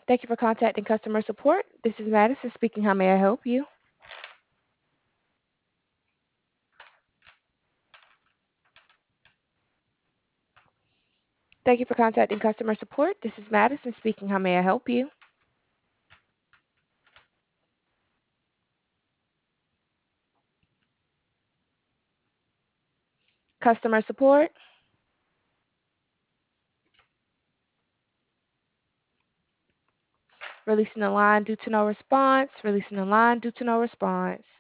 Thank you for contacting customer support. This is Madison speaking. How may I help you? Thank you for contacting customer support. This is Madison speaking. How may I help you? Customer support, releasing the line due to no response, releasing the line due to no response.